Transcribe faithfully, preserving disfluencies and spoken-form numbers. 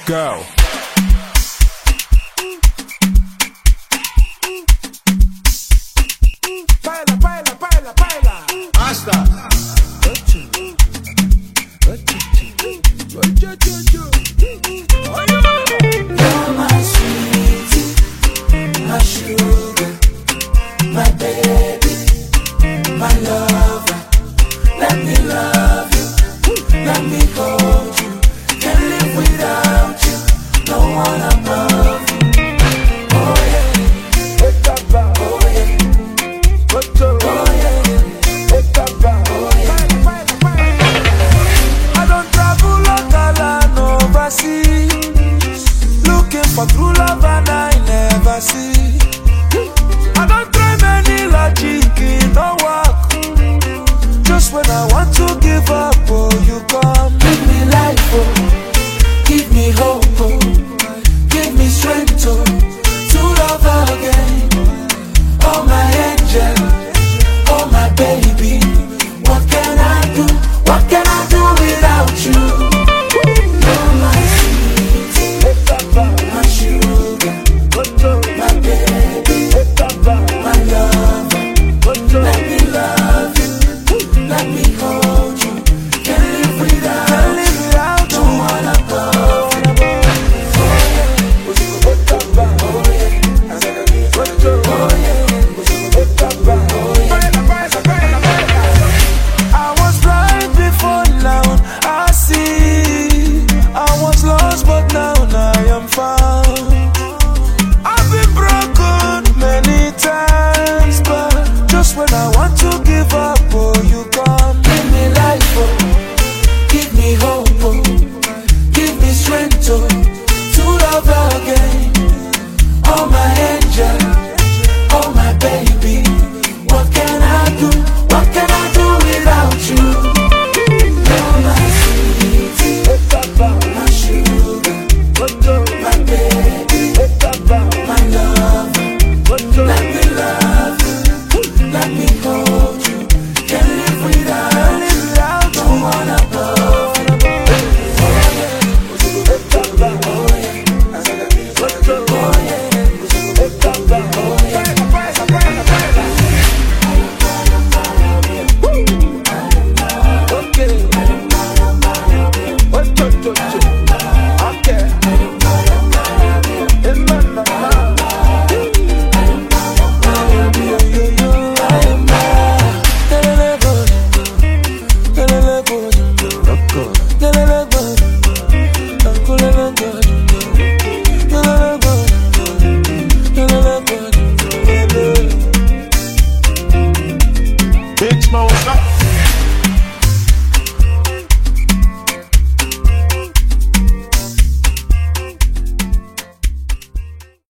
Go. Baila, baila, baila, baila. Hasta. You're my sweetie, my sugar, my baby, my lover. Let me love you, let me hold you. Can't live without you, no one above you. Oh yeah, oh yeah, oh yeah, oh yeah. I don't travel local and overseas, looking for true love and I never see. I don't try many logic, it no work. Just when I want to give up, oh, you come. Give me life, oh, give me hope, oh, give me strength, oh, to love again. Oh my angel, oh my baby, what can I do? What can